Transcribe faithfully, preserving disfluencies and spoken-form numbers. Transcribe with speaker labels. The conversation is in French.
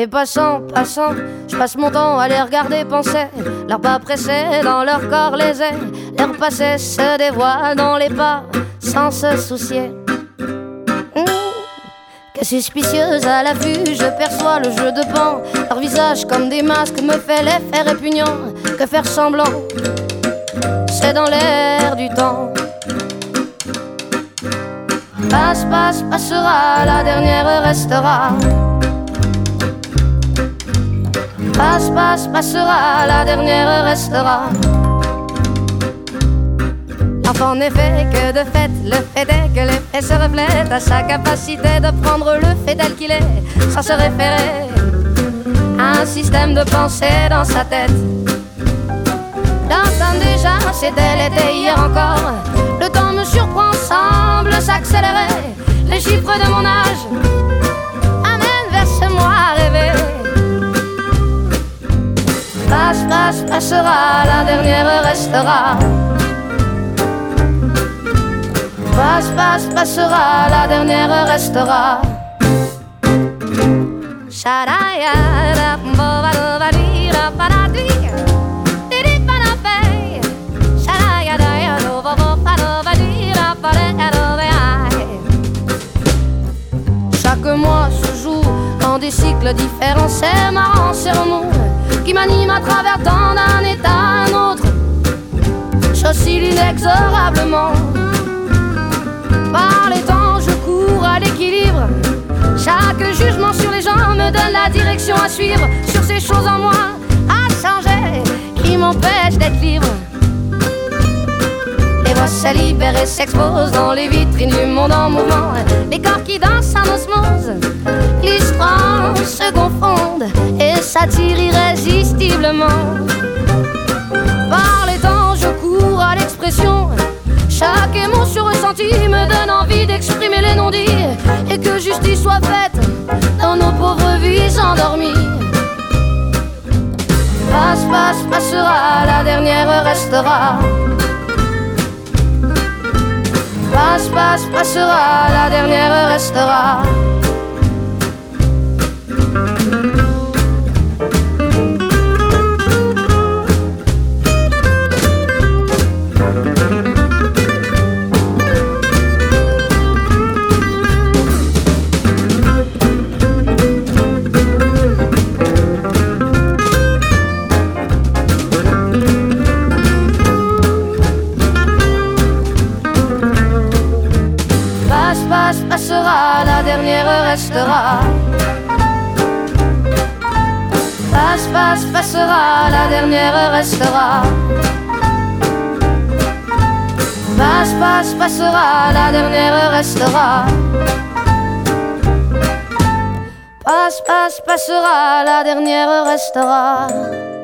Speaker 1: Et passant, passant, je passe mon temps à les regarder penser. Leurs pas pressés dans leur corps les ailes. Leur passé se dévoile dans les pas sans se soucier. Mmh. Que suspicieuse à la vue, je perçois le jeu de pan. Leur visage comme des masques me fait l'effet répugnant. Que faire semblant, c'est dans l'air du temps. Passe, passe, passera, la dernière restera. Passe, passe, passera, la dernière restera. L'enfant n'est fait que de fait, le fait est que l'effet se reflète à sa capacité de prendre le fait tel qu'il est, sans se référer à un système de pensée dans sa tête. L'entendre déjà, c'était l'été hier encore. Le temps me surprend, semble s'accélérer. Les chiffres de mon âge amènent vers ce moi rêvé. Passe, passe, passera, la dernière restera. Passe, passe, passera, la dernière restera. Chaque mois se joue dans des cycles différents. C'est marrant, c'est remous qui m'anime à travers tant d'un état à un autre. J'oscille inexorablement. Par les temps, je cours à l'équilibre. Chaque jugement sur les gens me donne la direction à suivre. Sur ces choses en moi à changer qui m'empêchent d'être libre. Les voix se libèrent et s'exposent dans les vitrines du monde en mouvement. Les corps qui dansent en osmose, les strands se confondent et s'attirent irrésistiblement. Par les temps, je cours à l'expression. Chaque émotion ressentie me donne envie d'exprimer les non-dits et que justice soit faite dans nos pauvres vies endormies. Passe, passe, passera, la dernière restera. Passe, passe, passera, la dernière restera. Passera, la dernière restera. Passe, passe, passera, la dernière restera. Passe, passe, passera, la dernière restera. Passe, passe, passera, la dernière restera.